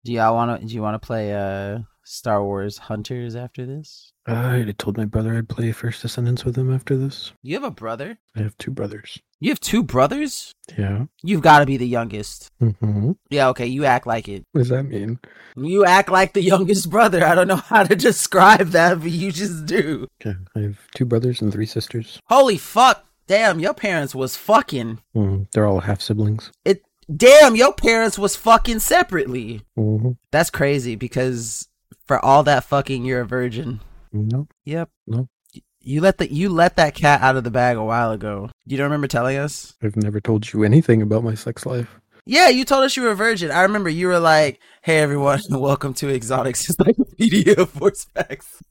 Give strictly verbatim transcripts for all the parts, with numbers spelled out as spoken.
Do y'all want to? Do you want to play uh Star Wars Hunters after this? I told my brother I'd play First Descendants with him after this. You have a brother? I have two brothers. You have two brothers? Yeah. You've got to be the youngest. Mm-hmm. Yeah, okay, you act like it. What does that mean? You act like the youngest brother. I don't know how to describe that, but you just do. Okay, I have two brothers and three sisters. Holy fuck. Damn, your parents was fucking. Mm, they're all half siblings. It. Damn, your parents was fucking separately. Mm-hmm. That's crazy because for all that fucking, you're a virgin. No. Yep. No. You let the you let that cat out of the bag a while ago. You don't remember telling us? I've never told you anything about my sex life. Yeah, you told us you were a virgin. I remember you were like, "Hey everyone, welcome to Exotics Encyclopedia of Force Facts."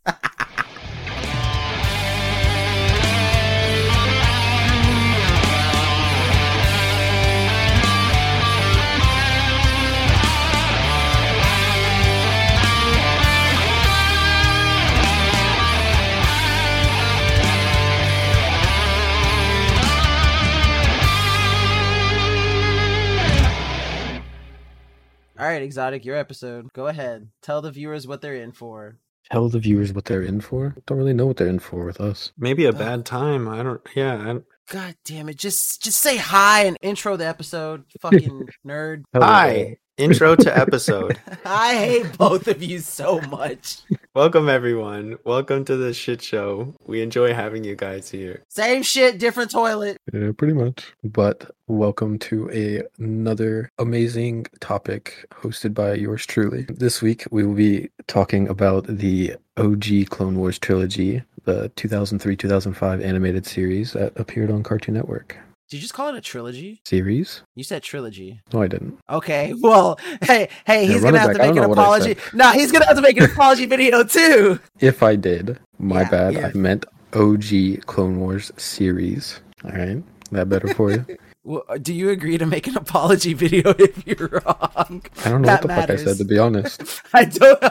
All right, Exotic, your episode. Go ahead. Tell the viewers what they're in for. Tell the viewers what they're in for. Don't really know what they're in for with us. Maybe a bad time. I don't. Yeah. I don't... God damn it! Just just say hi and intro the episode. Fucking nerd. Hi. Intro to episode. I hate both of you so much. Welcome everyone. Welcome to the shit show. We enjoy having you guys here. Same shit, different toilet. Yeah, pretty much. But welcome to a, another amazing topic hosted by yours truly. This week we will be talking about the O G Clone Wars trilogy, the two thousand three two thousand five animated series that appeared on Cartoon Network. Did you just call it a trilogy? Series? You said trilogy. No, I didn't. Okay, well, hey, hey, he's Yeah, gonna have back. to make an apology. No, he's gonna have to make an apology video too. If I did, my Yeah, bad. yeah. I meant O G Clone Wars series. All right, that better for you? Well, do you agree to make an apology video if you're wrong? I don't know That what the matters. fuck I said, to be honest. I don't.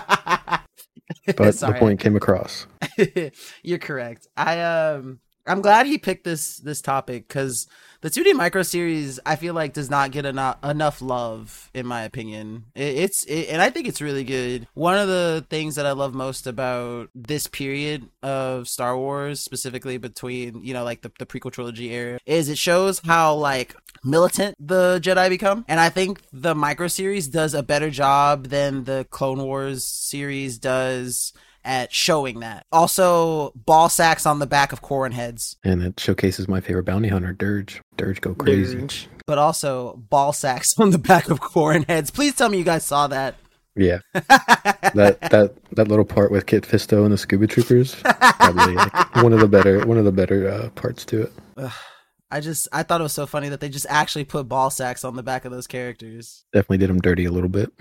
But Sorry. the point came across. You're correct. I um I'm glad he picked this this topic because the two D micro series I feel like does not get enough enough love in my opinion. It, it's it, and I think it's really good. One of the things that I love most about this period of Star Wars, specifically between you know like the, the prequel trilogy era, is it shows how like militant the Jedi become, and I think the micro series does a better job than the Clone Wars series does at showing that. Also, ball sacks on the back of Corrin heads, And it showcases my favorite bounty hunter, Dirge. Dirge go crazy. Dirge. but also ball sacks on the back of Corrin heads. Please tell me you guys saw that. Yeah. that that that little part with Kit Fisto and the Scuba Troopers, probably like one of the better one of the better uh, parts to it. Ugh. I just I thought it was so funny that they just actually put ball sacks on the back of those characters. Definitely did him dirty a little bit.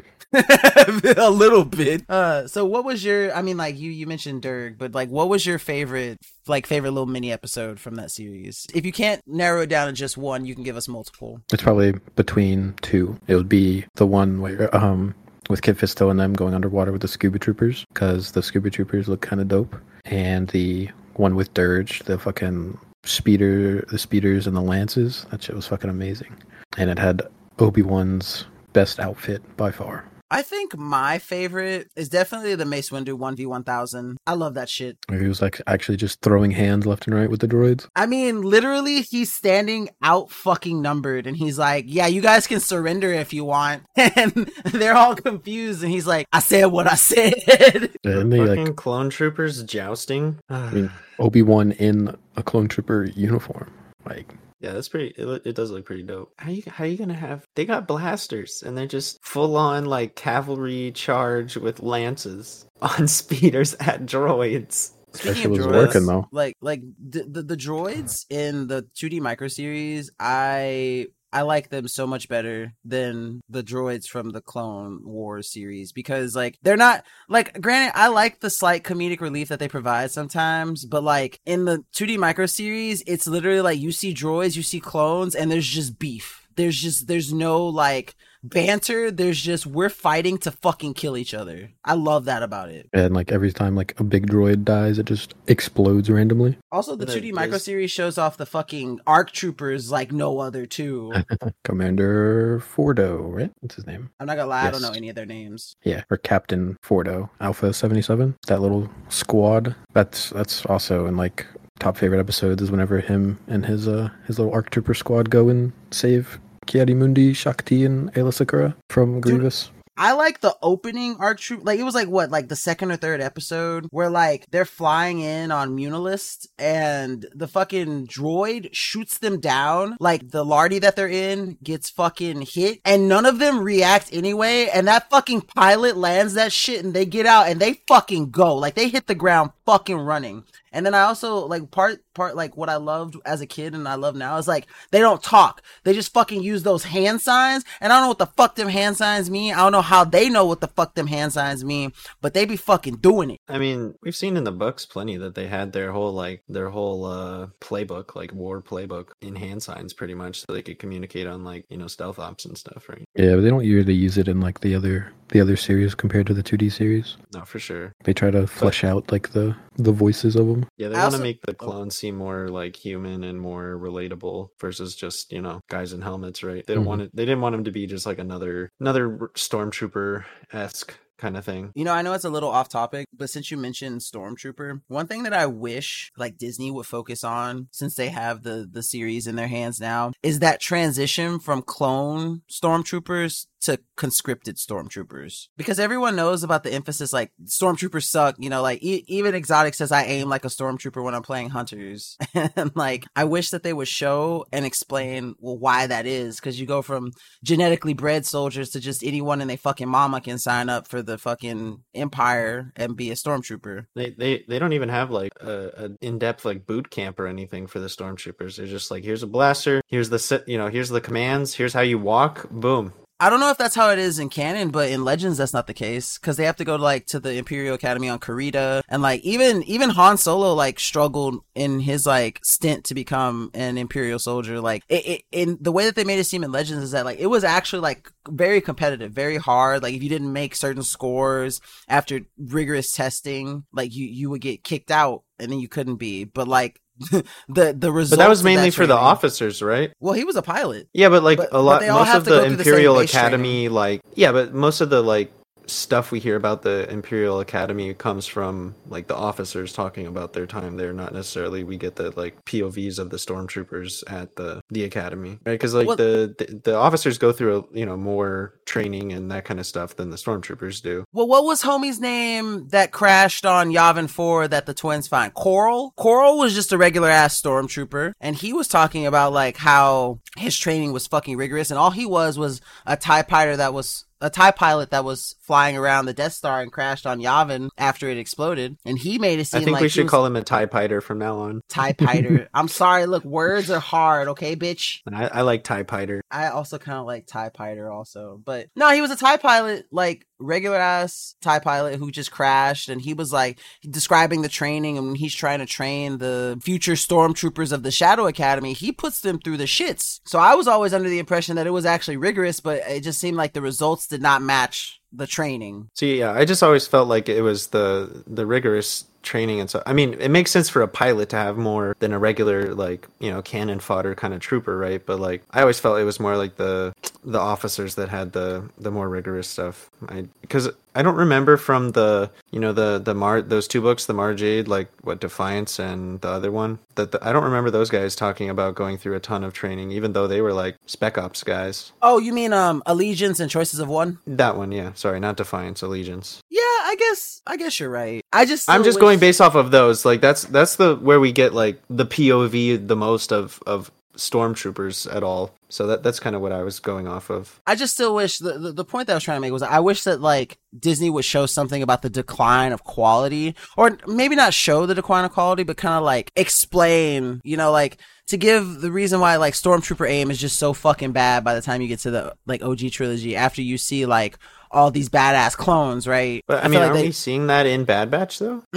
A little bit. Uh, so what was your? I mean, like you you mentioned Dirg, but like, what was your favorite like favorite little mini episode from that series? If you can't narrow it down to just one, you can give us multiple. It's probably between two. It would be the one where um with Kit Fisto and them going underwater with the Scuba Troopers, because the Scuba Troopers look kind of dope, and the one with Dirge, the fucking speeder, the speeders and the lances. That shit was fucking amazing, and it had Obi-Wan's best outfit by far. I think my favorite is definitely the Mace Windu one v one thousand. I love that shit. He was like actually just throwing hands left and right with the droids. I mean, literally, he's standing out fucking numbered, and he's like, "Yeah, you guys can surrender if you want," and they're all confused, and he's like, "I said what I said." And they Fucking like, clone troopers jousting. I mean, Obi-Wan in a clone trooper uniform, like. Yeah, that's pretty. It, lo- it does look pretty dope. How you how you gonna have? They got blasters and they're just full on like cavalry charge with lances on speeders at droids. That shit Speaking was of droids, working though. like like the, the the droids in the two D micro series, I I like them so much better than the droids from the Clone Wars series because like they're not like granted I like the slight comedic relief that they provide sometimes, but like in the two D micro series, it's literally like you see droids, you see clones, and there's just beef. There's just there's no like banter. There's just we're fighting to fucking kill each other. I love that about it. And like every time like a big droid dies, it just explodes randomly. Also, the And two D it micro is- series shows off the fucking ARC troopers like no other too. Commander Fordo, right? What's his name? I'm not gonna lie, I don't Yes. know any of their names. Yeah, or Captain Fordo, Alpha seventy-seven. That little squad. That's that's also in like top favorite episodes is whenever him and his uh his little ARC Trooper squad go and save Ki-Adi-Mundi, Shakti, and Aayla Secura from Grievous. I like the opening ARC troop. Like it was like what, like the second or third episode where like they're flying in on Munilist and the fucking droid shoots them down. Like the Lardy that they're in gets fucking hit and none of them react anyway. And that fucking pilot lands that shit and they get out and they fucking go. Like they hit the ground fucking running. And then I also like part part like what I loved as a kid and I love now is like they don't talk. They just fucking use those hand signs. And I don't know what the fuck them hand signs mean. I don't know how they know what the fuck them hand signs mean, but they be fucking doing it. I mean, we've seen in the books plenty that they had their whole like their whole uh playbook, like war playbook in hand signs pretty much so they could communicate on like, you know, stealth ops and stuff, right? Yeah, but they don't usually use it in like the other the other series compared to the two D series. No, for sure. They try to flesh out like the the voices of them. Yeah, they I want also- to make the clones seem more like human and more relatable versus just, you know, guys in helmets, right? They don't Mhm. want it. They didn't want them to be just like another another stormtrooper esque kind of thing. You know, I know it's a little off topic, but since you mentioned Stormtrooper, one thing that I wish like Disney would focus on since they have the the series in their hands now is that transition from clone Stormtroopers to conscripted Stormtroopers. Because everyone knows about the emphasis like Stormtroopers suck, you know, like e- even Exotic says I aim like a Stormtrooper when I'm playing Hunters. And like I wish that they would show and explain well why that is, because you go from genetically bred soldiers to just anyone and they fucking mama can sign up for the fucking Empire and be a Stormtrooper. They they they don't even have like a, a in depth like boot camp or anything for the stormtroopers. They're just like, here's a blaster, here's the set, you know, here's the commands, here's how you walk, boom. I don't know if that's how it is in canon, but in Legends that's not the case because they have to go to like to the Imperial Academy on Karita, and like even even Han Solo like struggled in his like stint to become an Imperial soldier. Like it, it in the way that they made it seem in Legends is that like it was actually like very competitive, very hard. Like if you didn't make certain scores after rigorous testing, like you you would get kicked out and then you couldn't be. But like the the results. But that was of mainly for the training- officers, right? Well, he was a pilot. Yeah, but like But- a but lot, they all most have of to go the through the same Imperial base Academy, like yeah, but most of the like stuff we hear about the Imperial Academy comes from like the officers talking about their time there, not necessarily we get the like P O Vs of the stormtroopers at the the academy, right? Because like Well- the, the the officers go through a, you know, more training and that kind of stuff than the stormtroopers do. Well, what was homie's name that crashed on Yavin four that the twins find? Coral? Coral was just a regular ass stormtrooper, and he was talking about like how his training was fucking rigorous, and all he was was a TIE fighter that was a TIE pilot that was flying around the Death Star and crashed on Yavin after it exploded, and he made it seem I think like we he should was call him a TIE Fighter from now on. TIE fighter. I'm sorry, look, words are hard, okay, bitch? And I, I like TIE Fighter. I also kind of like TIE Fighter also. But no, he was a TIE pilot, like regular ass TIE pilot who just crashed. And he was like describing the training, and he's trying to train the future stormtroopers of the Shadow Academy. He puts them through the shits. So I was always under the impression that it was actually rigorous, but it just seemed like the results did not match the training. So yeah, I just always felt like it was the the rigorous training and so I mean it makes sense for a pilot to have more than a regular like, you know, cannon fodder kind of trooper, right? But like I always felt it was more like the the officers that had the the more rigorous stuff. I because I don't remember from the, you know, the the Mar those two books, the Mara Jade, like what Defiance and the other one, that the, I don't remember those guys talking about going through a ton of training, even though they were like spec ops guys. Oh, you mean um Allegiance and Choices of One? That one, yeah. Sorry, not Defiance, Allegiance. Yeah, I guess I guess you're right. I just I'm still just wish- going based off of those. Like that's that's the where we get like the P O V the most of of stormtroopers at all. So that that's kind of what I was going off of. I just still wish the, the the point that I was trying to make was I wish that like Disney would show something about the decline of quality, or maybe not show the decline of quality, but kind of like explain, you know, like to give the reason why like Stormtrooper aim is just so fucking bad by the time you get to the like O G trilogy after you see like all these badass clones, right? But I, feel mean, like are they- we seeing that in Bad Batch though? Mm,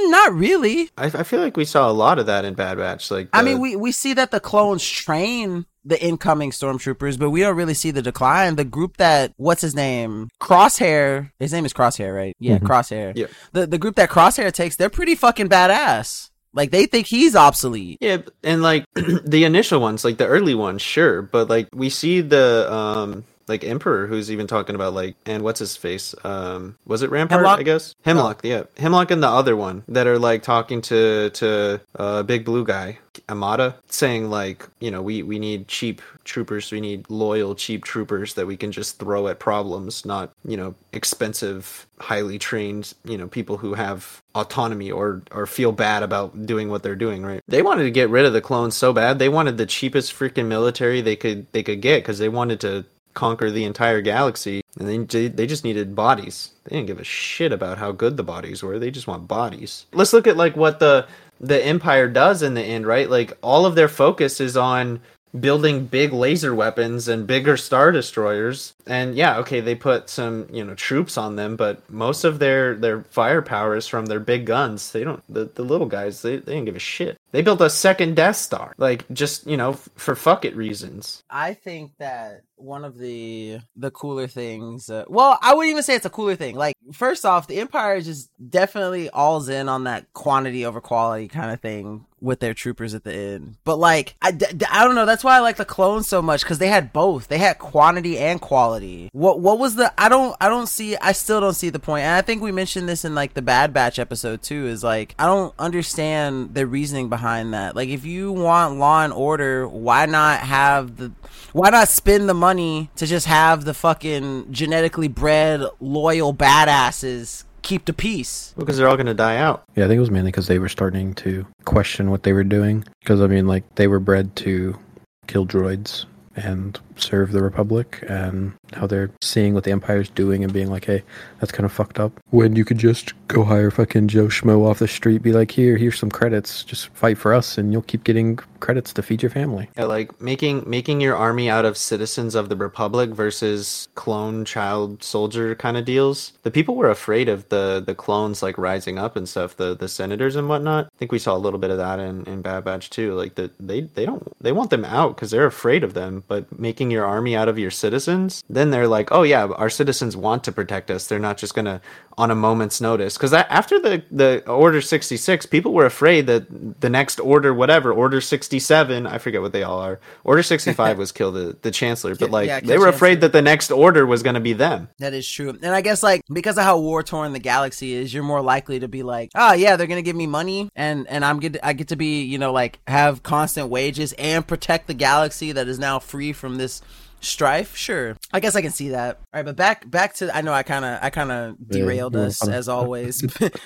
not really. I, I feel like we saw a lot of that in Bad Batch. Like, the... I mean, we we see that the clones train the incoming stormtroopers, but we don't really see the decline. The group that, what's his name? Crosshair. His name is Crosshair, right? Yeah, mm-hmm. Crosshair. Yeah. The the group that Crosshair takes, they're pretty fucking badass. Like, they think he's obsolete. Yeah, and like the initial ones, like the early ones, sure, but like we see the um like Emperor, who's even talking about like, and what's his face? Um, was it Rampart? Hemlock? I guess Hemlock. Oh. Yeah, Hemlock and the other one that are like talking to to uh big blue guy Amada, saying like, you know, we we need cheap troopers, we need loyal cheap troopers that we can just throw at problems, not, you know, expensive, highly trained, you know, people who have autonomy or or feel bad about doing what they're doing. Right? They wanted to get rid of the clones so bad. They wanted the cheapest freaking military they could they could get because they wanted to conquer the entire galaxy, and they they just needed bodies. They didn't give a shit about how good the bodies were. They just want bodies. Let's look at like what the the Empire does in the end, right? Like all of their focus is on building big laser weapons and bigger star destroyers. And yeah, okay, they put some, you know, troops on them, but most of their their firepower is from their big guns. They don't, the, the little guys, they, they didn't give a shit. They built a second Death Star, like just, you know, f- for fuck it reasons. I think that one of the the cooler things, uh, well, I wouldn't even say it's a cooler thing. Like, first off, the Empire just definitely all's in on that quantity over quality kind of thing with their troopers at the end. But like, I, d- I don't know, that's why I like the clones so much, because they had both. They had quantity and quality. What what was the, I don't I don't see, I still don't see the point. And I think we mentioned this in like the Bad Batch episode too, is like, I don't understand the reasoning behind that. Like, if you want law and order, why not have the, why not spend the money to just have the fucking genetically bred, loyal badasses keep the peace? Because they're all going to die out. Yeah, I think it was mainly because they were starting to question what they were doing. Because, I mean, like, they were bred to kill droids and serve the Republic, and how they're seeing what the Empire's doing and being like, hey, that's kind of fucked up. When you could just go hire fucking Joe Schmo off the street, be like, here, here's some credits, just fight for us, and you'll keep getting credits to feed your family. Yeah, like making making your army out of citizens of the Republic versus clone child soldier kind of deals. The people were afraid of the the clones like rising up and stuff, the the senators and whatnot. I think we saw a little bit of that in, in Bad Batch too. Like the, they they don't they want them out because they're afraid of them, but making your army out of your citizens, then they're like, oh yeah, our citizens want to protect us. They're not just gonna on a moment's notice. Because after the the Order sixty-six, people were afraid that the next order, whatever, Order sixty-seven, I forget what they all are. Order sixty-five was kill the, the Chancellor, but like yeah, they were Chancellor. afraid that the next order was going to be them. That is true. And I guess like because of how war torn the galaxy is, you're more likely to be like, oh yeah, they're going to give me money and and I'm get I get to be, you know, like have constant wages and protect the galaxy that is now free from this strife. Sure, I guess I can see that. All right, but back back to, I know I kind of I kind of derailed yeah, us as always.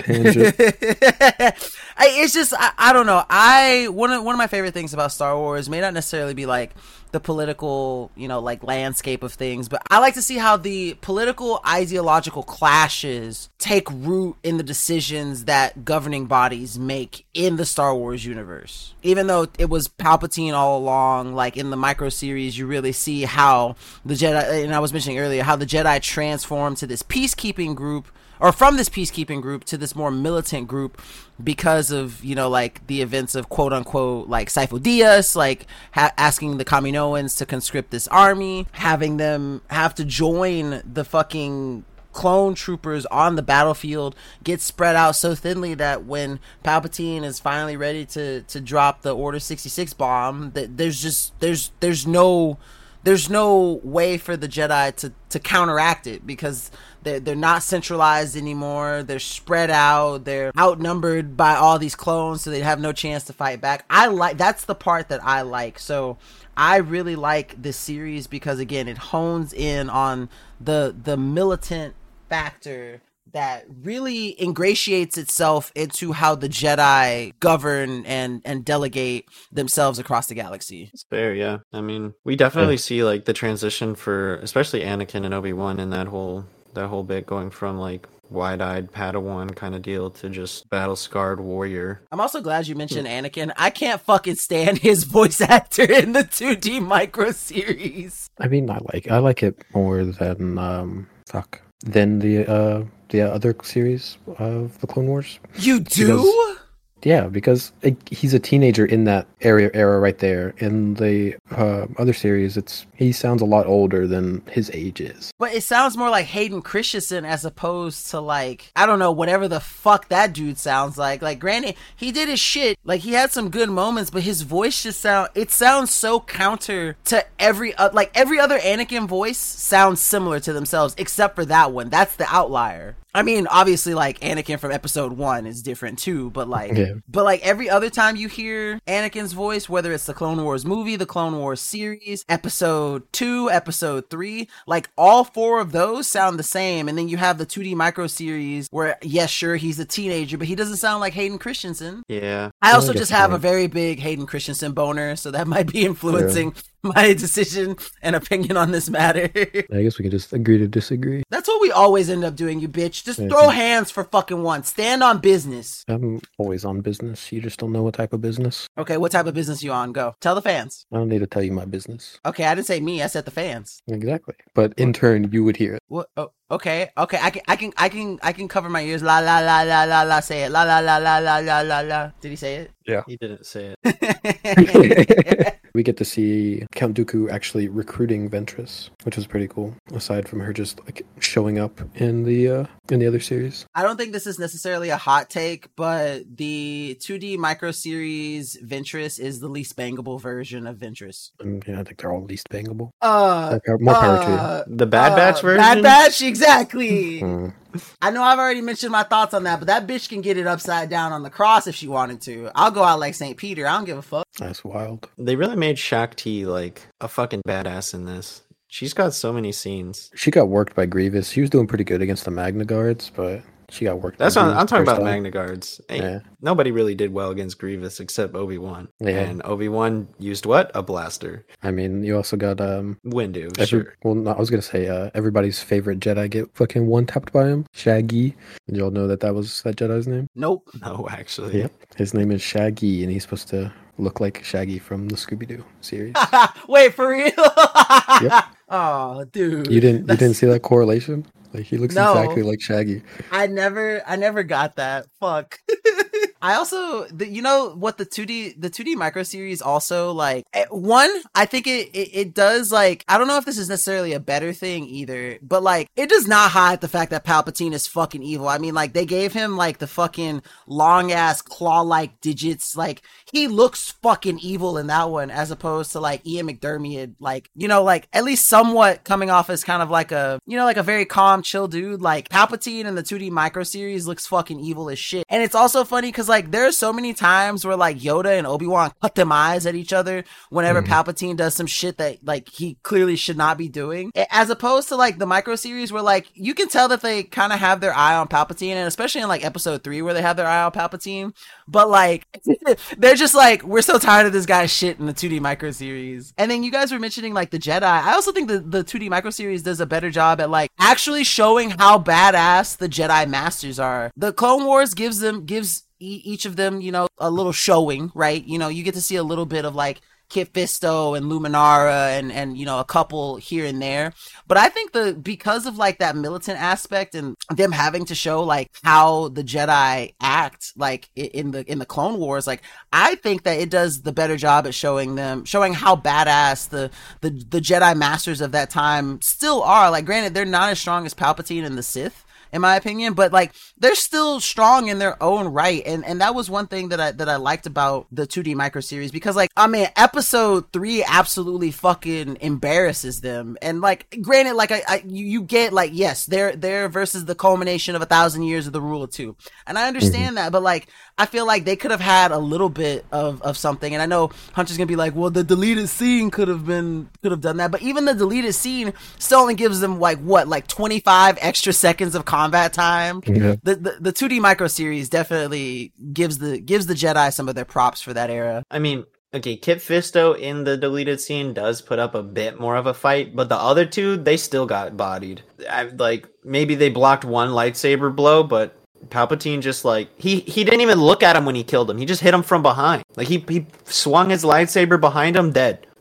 I, it's just I, I don't know. I one of one of my favorite things about Star Wars may not necessarily be like the political, you know, like landscape of things, but I like to see how the political ideological clashes take root in the decisions that governing bodies make in the Star Wars universe. Even though it was Palpatine all along, like in the micro series, you really see how the Jedi, and I was mentioning earlier, how the Jedi transformed to this peacekeeping group, or from this peacekeeping group to this more militant group because of, you know, like the events of quote unquote like Sifo Dyas, like ha- asking the Kaminoans to conscript this army, having them have to join the fucking clone troopers on the battlefield, get spread out so thinly that when Palpatine is finally ready to to drop the Order sixty-six bomb, that there's just there's there's no there's no way for the Jedi to to counteract it, because they're, they're not centralized anymore. They're spread out. They're outnumbered by all these clones, so they have no chance to fight back. I like, that's the part that I like. So I really like this series because, again, it hones in on the the militant factor that really ingratiates itself into how the Jedi govern and and delegate themselves across the galaxy. It's fair, yeah. I mean, we definitely yeah. see like the transition for especially Anakin and Obi-Wan in that whole that whole bit, going from like wide-eyed Padawan kind of deal to just battle-scarred warrior. I'm also glad you mentioned Anakin. I can't fucking stand his voice actor in the two D micro series. I mean, I like I like it more than um fuck. than the uh, the other series of the Clone Wars. You do? Because- Yeah, because it, he's a teenager in that area era right there. In the uh, other series, it's he sounds a lot older than his age is. But it sounds more like Hayden Christensen as opposed to like, I don't know, whatever the fuck that dude sounds like. Like, granted, he did his shit. Like, he had some good moments, but his voice just sound, it sounds so counter to every, uh, like every other Anakin voice sounds similar to themselves, except for that one. That's the outlier. I mean, obviously, like, Anakin from episode one is different too, but like, Yeah. but like every other time you hear Anakin's voice, whether it's the Clone Wars movie, the Clone Wars series, episode two, episode three, like all four of those sound the same. And then you have the two D micro series where, yes, sure, he's a teenager, but he doesn't sound like Hayden Christensen. Yeah. I also I guess just have so. a very big Hayden Christensen boner, so that might be influencing my decision and opinion on this matter. I guess we can just agree to disagree. That's what we always end up doing, you bitch. Just Yeah. throw hands for fucking once. Stand on business. I'm always on business. You just don't know what type of business. Okay, what type of business you on? Go. Tell the fans. I don't need to tell you my business. Okay, I didn't say me. I said the fans. Exactly. But in turn, you would hear it. What? Oh, okay, okay. I can, I can, I can, I can cover my ears. La la la la la la. Say it. La la la la la la la la. Did he say it? He didn't say it. We get to see Count Dooku actually recruiting Ventress, which was pretty cool. Aside from her just like showing up in the uh, in the other series. I don't think this is necessarily a hot take, but the two D micro series Ventress is the least bangable version of Ventress. I, mean, I think they're all least bangable. Uh, More power, more power to uh, The Bad uh, Batch version? Bad Batch, exactly. you. Mm. I know I've already mentioned my thoughts on that, but that bitch can get it upside down on the cross if she wanted to. I'll go out like Saint Peter. I don't give a fuck. That's wild. They really made Shakti like a fucking badass in this. She's got so many scenes. She got worked by Grievous. She was doing pretty good against the Magna Guards, but she got worked. That's by what Grievous I'm talking first about. time. Magna Guards. Ain't- Yeah. Nobody really did well against Grievous except Obi-Wan. Yeah. And Obi-Wan used what? A blaster. I mean, you also got um. Windu, Every, sure. Well, no, I was gonna say uh, everybody's favorite Jedi get fucking one tapped by him, Shaggy. Did y'all know that that was that Jedi's name? Nope. No, actually. Yep. His name is Shaggy, and he's supposed to look like Shaggy from the Scooby Doo series. Wait, for real? Yep. Oh, dude. You didn't you That's- didn't see that correlation? Like he looks No. exactly like Shaggy. I never, I never got that. Fuck. I also, the, you know what the two D, the two D micro series also like eh, one, I think it, it, it does like, I don't know if this is necessarily a better thing either, but like it does not hide the fact that Palpatine is fucking evil. I mean, like they gave him like the fucking long ass claw like digits. Like he looks fucking evil in that one as opposed to like Ian McDermott, like, you know, like at least somewhat coming off as kind of like a, you know, like a very calm, chill dude. Like Palpatine in the two D micro series looks fucking evil as shit. And it's also funny because like there are so many times where like Yoda and Obi-Wan cut them eyes at each other whenever Mhm. Palpatine does some shit that like he clearly should not be doing, as opposed to like the micro series where like you can tell that they kind of have their eye on Palpatine, and especially in like episode three where they have their eye on Palpatine, but like they're just like, we're so tired of this guy's shit in the two D micro series. And then you guys were mentioning like the Jedi. I also think that the two D micro series does a better job at like actually showing how badass the Jedi Masters are. The Clone Wars gives them gives e- each of them, you know, a little showing, right? You know, you get to see a little bit of like Kit Fisto and Luminara and, and, you know, a couple here and there. But I think the, because of like that militant aspect and them having to show like how the Jedi act, like i- in the, in the Clone Wars, like I think that it does the better job at showing them, showing how badass the, the, the Jedi Masters of that time still are. Like granted, they're not as strong as Palpatine and the Sith, in my opinion, but like they're still strong in their own right. And and that was one thing that I that I liked about the two D micro series, because like I mean episode three absolutely fucking embarrasses them. And like granted, like I, I you, you get like, yes, they're they're versus the culmination of a thousand years of the rule of two. And I understand that, but like I feel like they could have had a little bit of, of something. And I know Hunter's gonna be like, well, the deleted scene could have been could have done that, but even the deleted scene still only gives them like what, like twenty-five extra seconds of combat time. Yeah. The, the the two D micro series definitely gives the gives the Jedi some of their props for that era. I mean, okay, Kit Fisto in the deleted scene does put up a bit more of a fight, but the other two, they still got bodied. I, like, maybe they blocked one lightsaber blow, but Palpatine just like, he, he didn't even look at him when he killed him. He just hit him from behind. Like, he, he swung his lightsaber behind him, dead. He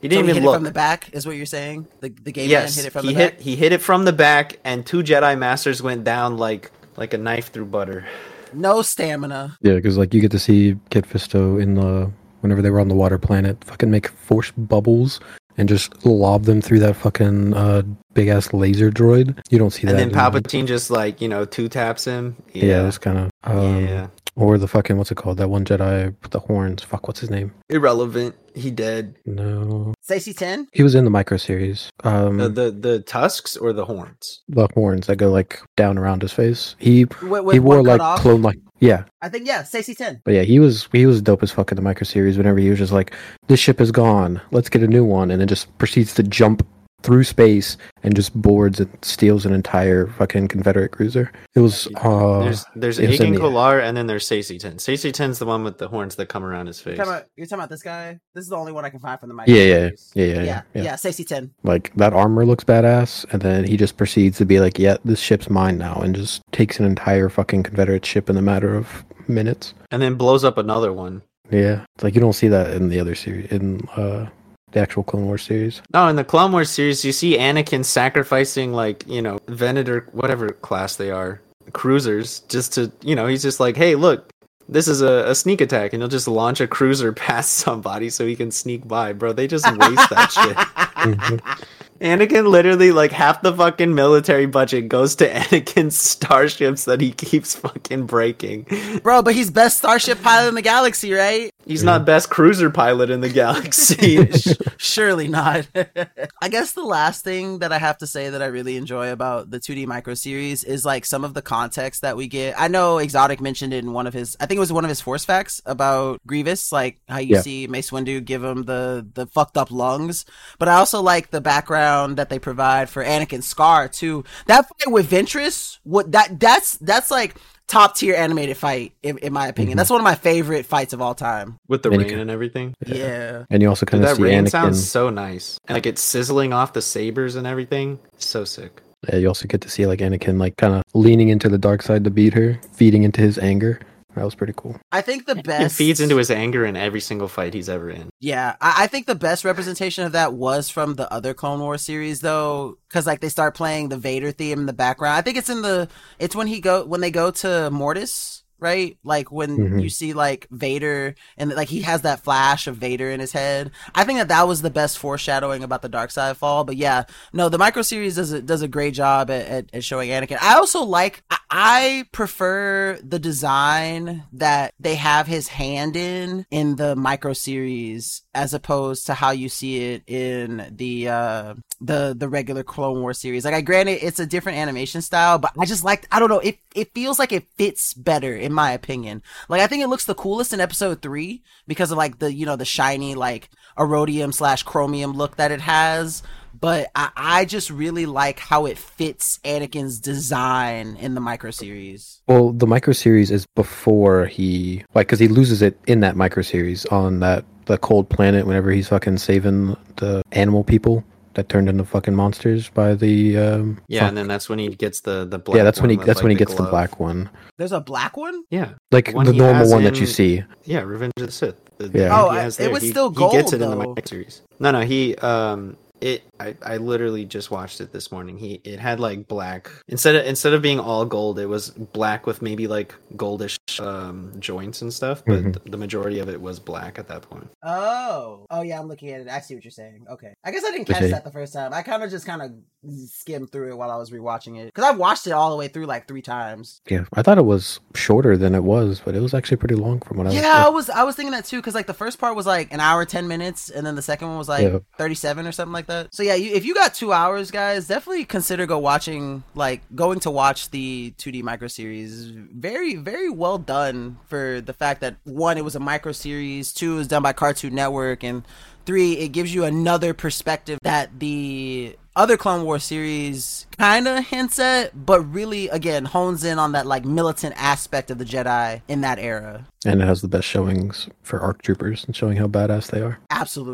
He didn't so he even hit look. it from the back, is what you're saying? The the game yes, man hit it from he the hit back. he hit it from the back, and two Jedi Masters went down like like a knife through butter. No stamina. Yeah, because like you get to see Kit Fisto in the whenever they were on the water planet, fucking make force bubbles and just lob them through that fucking uh, big ass laser droid. You don't see And that. then in- Palpatine just like you know two taps him. Yeah, Yeah, it was kind of. Um, yeah. Or the fucking what's it called? That one Jedi with the horns. Fuck, what's his name? Irrelevant. He dead. No, Stacey ten? he was in the micro series. Um, Uh, the the tusks or the horns. the horns that go like down around his face. He With, with he wore one cut like off? clone like yeah. I think, yeah, Stacey ten. But yeah, he was he was dope as fuck in the micro series. Whenever he was just like, "This ship is gone, let's get a new one," and then just proceeds to jump through space and just boards and steals an entire fucking Confederate cruiser. It was uh, There's there's it was in Agen the- Kolar and then there's Stacey ten. Stacey ten's the one with the horns that come around his face. You're talking, about, you're talking about this guy? This is the only one I can find from the micro yeah, yeah, series. yeah, yeah, Yeah, yeah, yeah, yeah. Stacey ten. Like that armor looks badass, and then he just proceeds to be like, "Yeah, this ship's mine now," and just takes an entire fucking Confederate ship in a matter of minutes. And then blows up another one. Yeah, it's like you don't see that in the other series, in uh, the actual Clone Wars series. No, in the Clone Wars series, you see Anakin sacrificing, like, you know, Venator, whatever class they are, cruisers, just to, you know, he's just like, hey, look, this is a, a sneak attack, and he'll just launch a cruiser past somebody so he can sneak by. Bro, they just waste that shit. Mhm. Anakin literally, like, half the fucking military budget goes to Anakin's starships that he keeps fucking breaking. Bro, but he's best starship pilot in the galaxy, right? He's not best cruiser pilot in the galaxy. Surely not. I guess the last thing that I have to say that I really enjoy about the two D micro series is like some of the context that we get. I know Exotic mentioned it in one of his, I think it was one of his Force Facts about Grievous, like how you Yeah. see Mace Windu give him the, the fucked up lungs. But I also like the background that they provide for Anakin Scar too. That fight with Ventress, what that that's that's like top tier animated fight in, in my opinion. Mhm. That's one of my favorite fights of all time. With the Anakin. rain and everything. Yeah. And you also Dude, kind of that see rain Anakin. sounds so nice. And like it's sizzling off the sabers and everything. So sick. Yeah, you also get to see like Anakin like kind of leaning into the dark side to beat her, feeding into his anger. That was pretty cool. I think the It best feeds into his anger in every single fight he's ever in. Yeah, I, I think the best representation of that was from the other Clone Wars series, though, because like they start playing the Vader theme in the background. I think it's in the it's when he go when they go to Mortis, right? Like when Mhm. you see like Vader and like he has that flash of Vader in his head. I think that that was the best foreshadowing about the dark side fall. But yeah, no, the micro series does a, does a great job at, at, at showing Anakin. I also like I, I prefer the design that they have his hand in in the micro series as opposed to how you see it in the uh the the regular Clone Wars series. Like I granted it's a different animation style, but I just like I don't know, it it feels like it fits better in my opinion. Like I think it looks the coolest in episode three because of like the you know the shiny like Erodium slash chromium look that it has. But I, I just really like how it fits Anakin's design in the micro series. Well, the micro series is before he like because he loses it in that micro series on that the cold planet whenever he's fucking saving the animal people that turned into fucking monsters by the um Yeah, fuck. and then that's when he gets the the black. yeah that's when he one with, that's when he like, gets the glove. black one, There's a black one? Yeah, like One the he normal has one that you in- see. yeah, Revenge of the Sith. The, Yeah. the Oh, one he I- has it there. was He- still He gets gold, it in the though. Mike series. No, no, he um. It I, I literally just watched it this morning. He it had like black instead of instead of being all gold, it was black with maybe like goldish um joints and stuff, but Mhm. th- the majority of it was black at that point. Oh. Oh yeah, I'm looking at it. I see what you're saying. Okay. I guess I didn't catch Okay. that the first time. I kind of just kind of skimmed through it while I was rewatching it. Because I watched it all the way through like three times. Yeah, I thought it was shorter than it was, but it was actually pretty long from what I was. Yeah, I was I was thinking that too. Because like the first part was like an hour, ten minutes. And then the second one was like Yeah. thirty-seven or something like that. So yeah, you, if you got two hours, guys, definitely consider go watching, like going to watch the two D micro series. Very, very well done for the fact that one, it was a micro series, two, it was done by Cartoon Network, and three, it gives you another perspective that the other Clone Wars series kind of hints at, but really, again, hones in on that like militant aspect of the Jedi in that era. And it has the best showings for ARC troopers and showing how badass they are. Absolutely.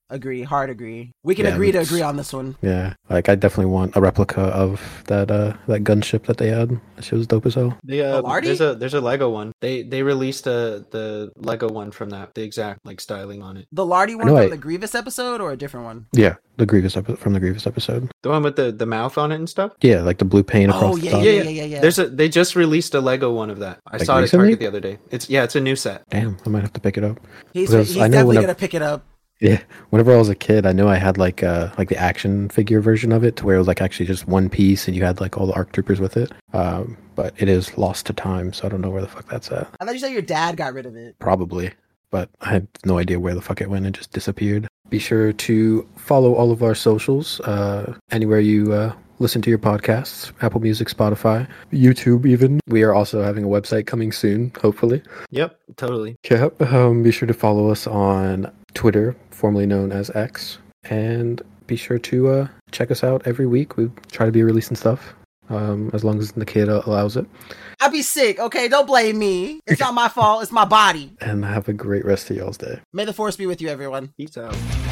Agree, hard agree. We can Yeah, agree to it's- agree on this one. Yeah, like I definitely want a replica of that uh that gunship that they had. That shit was dope as hell. The, uh, The Lardy? there's a there's a Lego one. They they released a the Lego one from that, the exact like styling on it. The Lardy one know from I- the Grievous episode or a different one? Yeah, the Grievous episode from the Grievous episode. The one with the, the mouth on it and stuff. Yeah, like the blue paint across Oh, the yeah, top. yeah, yeah, yeah, yeah. There's a they just released a Lego one of that. I Like saw it at recently? Target the other day. It's yeah, it's a new set. Damn, I might have to pick it up. He's, Because he's I know definitely whenever- gonna pick it up. Yeah, whenever I was a kid, I knew I had like uh like the action figure version of it, to where it was like actually just one piece, and you had like all the ARC troopers with it. Um, but it is lost to time, so I don't know where the fuck that's at. I thought you said your dad got rid of it. Probably, but I have no idea where the fuck it went. It just disappeared. Be sure to follow all of our socials, uh, anywhere you uh, listen to your podcasts, Apple Music, Spotify, YouTube even. We are also having a website coming soon, hopefully. Yep, totally. Yep. Um, be sure to follow us on Twitter, formerly known as X, and be sure to uh, check us out every week. We try to be releasing stuff, um, as long as the kid allows it. I'd be sick, okay? Don't blame me. It's not my fault. It's my body. And have a great rest of y'all's day. May the force be with you, everyone. Peace out.